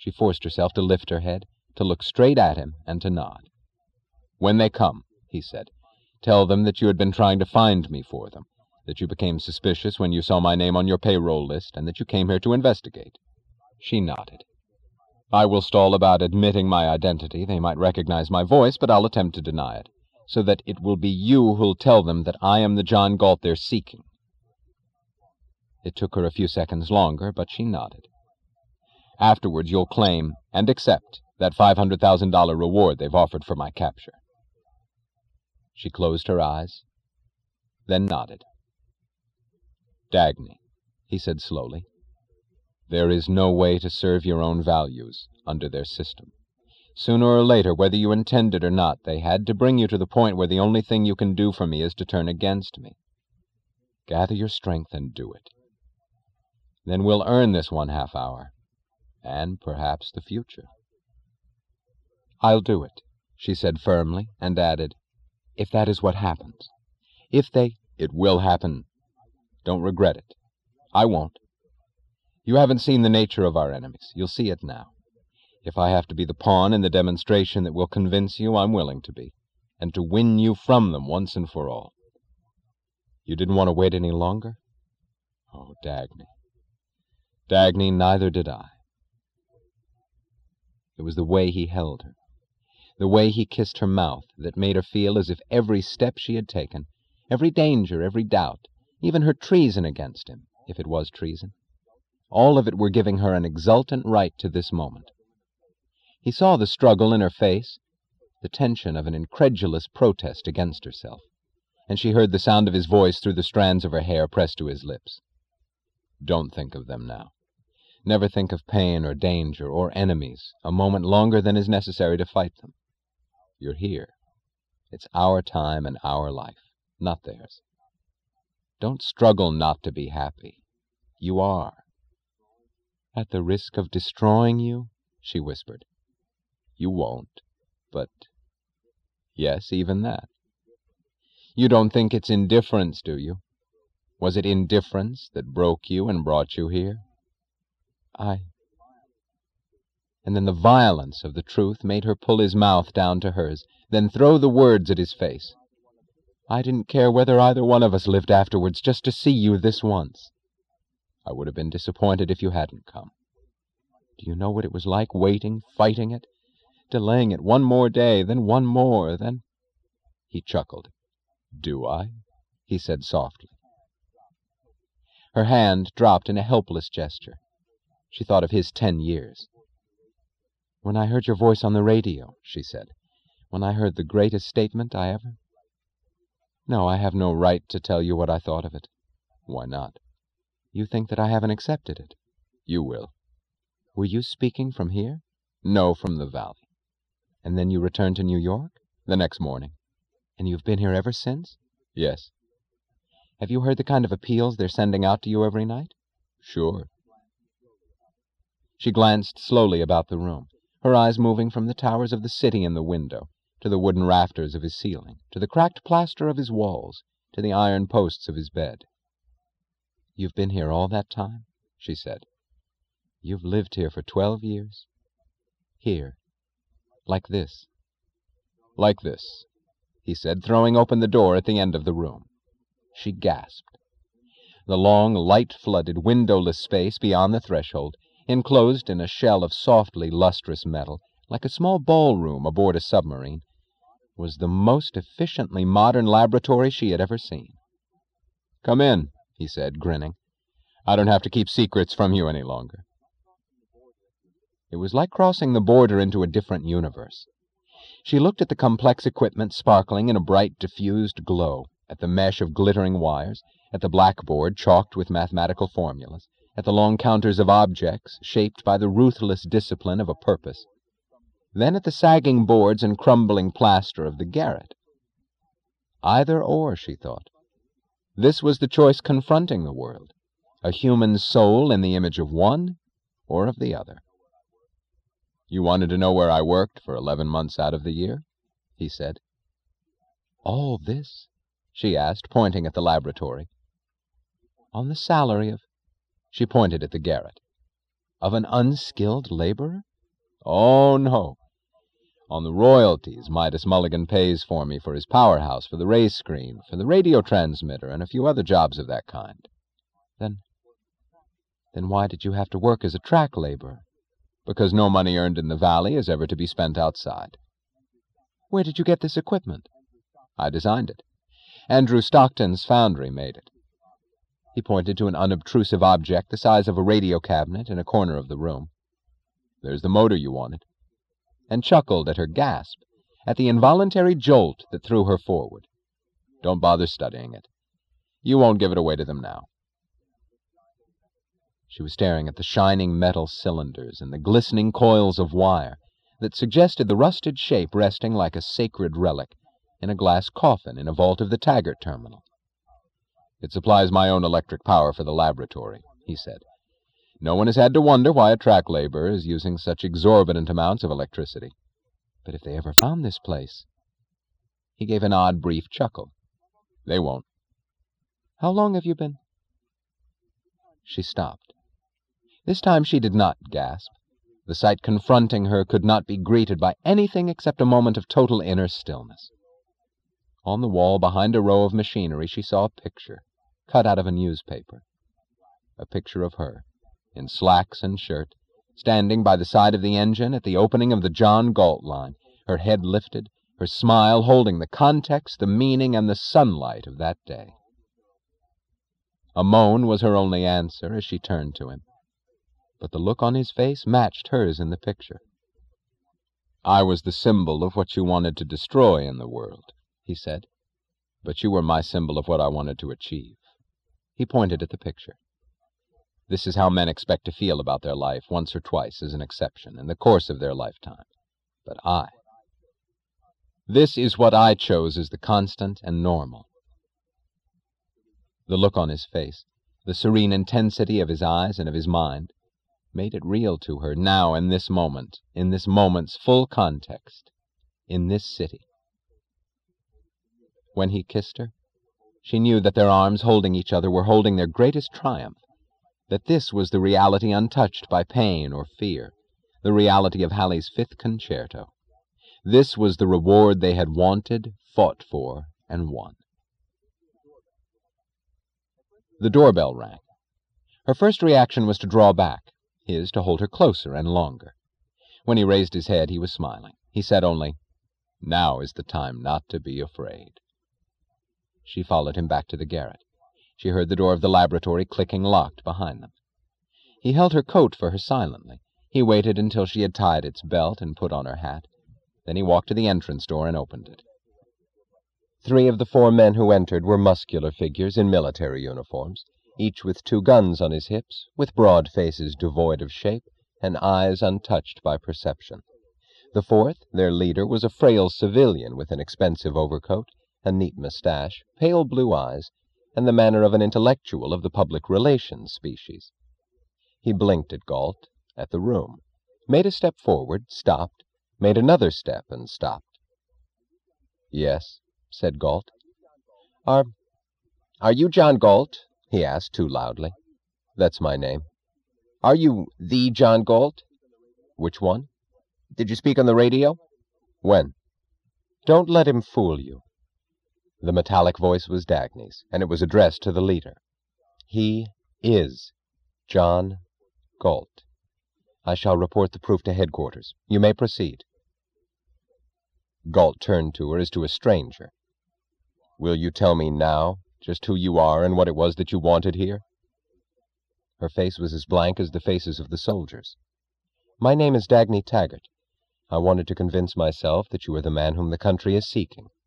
She forced herself to lift her head, to look straight at him, and to nod. "When they come," he said, "tell them that you had been trying to find me for them, that you became suspicious when you saw my name on your payroll list, and that you came here to investigate." She nodded. "I will stall about admitting my identity. They might recognize my voice, but I'll attempt to deny it, so that it will be you who'll tell them that I am the John Galt they're seeking." It took her a few seconds longer, but she nodded. "Afterwards you'll claim and accept that $500,000 reward they've offered for my capture." She closed her eyes, then nodded. "Dagny," he said slowly, "there is no way to serve your own values under their system. Sooner or later, whether you intend it or not, they had to bring you to the point where the only thing you can do for me is to turn against me. Gather your strength and do it. Then we'll earn this 1/2 hour, and perhaps the future." "I'll do it," she said firmly, and added, "if that is what happens. If they—" "It will happen. Don't regret it. I won't. You haven't seen the nature of our enemies. You'll see it now. If I have to be the pawn in the demonstration that will convince you, I'm willing to be, and to win you from them once and for all. You didn't want to wait any longer? Oh, Dagny. Dagny, neither did I." It was the way he held her, the way he kissed her mouth, that made her feel as if every step she had taken, every danger, every doubt, even her treason against him, if it was treason, all of it were giving her an exultant right to this moment. He saw the struggle in her face, the tension of an incredulous protest against herself, and she heard the sound of his voice through the strands of her hair pressed to his lips. "Don't think of them now. Never think of pain or danger or enemies a moment longer than is necessary to fight them. You're here. It's our time and our life, not theirs. Don't struggle not to be happy. You are." "At the risk of destroying you?" she whispered. "You won't, but—" "Yes, even that. You don't think it's indifference, do you? Was it indifference that broke you and brought you here?" And then the violence of the truth made her pull his mouth down to hers, then throw the words at his face. "I didn't care whether either one of us lived afterwards, just to see you this once." "I would have been disappointed if you hadn't come. Do you know what it was like, waiting, fighting it, delaying it one more day, then one more, then—" He chuckled. "Do I?" he said softly. Her hand dropped in a helpless gesture. She thought of his 10 years. "When I heard your voice on the radio," she said, "when I heard the greatest statement I ever—" "No, I have no right to tell you what I thought of it." "Why not?" "You think that I haven't accepted it." "You will." "Were you speaking from here?" "No, from the valley." "And then you returned to New York?" "The next morning." "And you've been here ever since?" "Yes." "Have you heard the kind of appeals they're sending out to you every night?" "Sure." She glanced slowly about the room, her eyes moving from the towers of the city in the window, to the wooden rafters of his ceiling, to the cracked plaster of his walls, to the iron posts of his bed. "You've been here all that time?" she said. "You've lived here for 12 years? Here, like this?" "Like this," he said, throwing open the door at the end of the room. She gasped. The long, light-flooded, windowless space beyond the threshold, enclosed in a shell of softly lustrous metal, like a small ballroom aboard a submarine, was the most efficiently modern laboratory she had ever seen. "Come in," he said, grinning. "I don't have to keep secrets from you any longer." It was like crossing the border into a different universe. She looked at the complex equipment sparkling in a bright, diffused glow, at the mesh of glittering wires, at the blackboard chalked with mathematical formulas, at the long counters of objects shaped by the ruthless discipline of a purpose, then at the sagging boards and crumbling plaster of the garret. Either or, she thought. This was the choice confronting the world, a human soul in the image of one or of the other. "You wanted to know where I worked for 11 months out of the year?" he said. "All this?" she asked, pointing at the laboratory. "On the salary of—" She pointed at the garret. "Of an unskilled laborer?" Oh, no. On the royalties Midas Mulligan pays for me for his powerhouse, for the race screen, for the radio transmitter, and a few other jobs of that kind. Then why did you have to work as a track laborer? Because no money earned in the valley is ever to be spent outside. Where did you get this equipment? I designed it. Andrew Stockton's foundry made it. He pointed to an unobtrusive object the size of a radio cabinet in a corner of the room. There's the motor you wanted. And chuckled at her gasp, at the involuntary jolt that threw her forward. Don't bother studying it. You won't give it away to them now. She was staring at the shining metal cylinders and the glistening coils of wire that suggested the rusted shape resting like a sacred relic in a glass coffin in a vault of the Taggart terminal. It supplies my own electric power for the laboratory, he said. No one has had to wonder why a track laborer is using such exorbitant amounts of electricity. But if they ever found this place... He gave an odd, brief chuckle. They won't. How long have you been... She stopped. This time she did not gasp. The sight confronting her could not be greeted by anything except a moment of total inner stillness. On the wall behind a row of machinery she saw a picture, cut out of a newspaper. A picture of her, in slacks and shirt, standing by the side of the engine at the opening of the John Galt line, her head lifted, her smile holding the context, the meaning, and the sunlight of that day. A moan was her only answer as she turned to him, but the look on his face matched hers in the picture. I was the symbol of what you wanted to destroy in the world, he said, but you were my symbol of what I wanted to achieve. He pointed at the picture. This is how men expect to feel about their life once or twice as an exception in the course of their lifetime. But this is what I chose as the constant and normal. The look on his face, the serene intensity of his eyes and of his mind, made it real to her now in this moment's full context, in this city. When he kissed her, she knew that their arms holding each other were holding their greatest triumph, that this was the reality untouched by pain or fear, the reality of Halley's Fifth Concerto. This was the reward they had wanted, fought for, and won. The doorbell rang. Her first reaction was to draw back, his to hold her closer and longer. When he raised his head, he was smiling. He said only, "Now is the time not to be afraid." She followed him back to the garret. She heard the door of the laboratory clicking locked behind them. He held her coat for her silently. He waited until she had tied its belt and put on her hat. Then he walked to the entrance door and opened it. 3 of the 4 men who entered were muscular figures in military uniforms, each with 2 guns on his hips, with broad faces devoid of shape, and eyes untouched by perception. The 4th, their leader, was a frail civilian with an expensive overcoat, a neat mustache, pale blue eyes, and the manner of an intellectual of the public relations species. He blinked at Galt, at the room, made a step forward, stopped, made another step, and stopped. "Yes," said Galt. Are you John Galt?" he asked too loudly. "That's my name." "Are you the John Galt?" "Which one?" "Did you speak on the radio?" "When?" "Don't let him fool you." The metallic voice was Dagny's, and it was addressed to the leader. "He is John Galt. I shall report the proof to headquarters. You may proceed." Galt turned to her as to a stranger. "Will you tell me now just who you are and what it was that you wanted here?" Her face was as blank as the faces of the soldiers. "My name is Dagny Taggart. I wanted to convince myself that you are the man whom the country is seeking.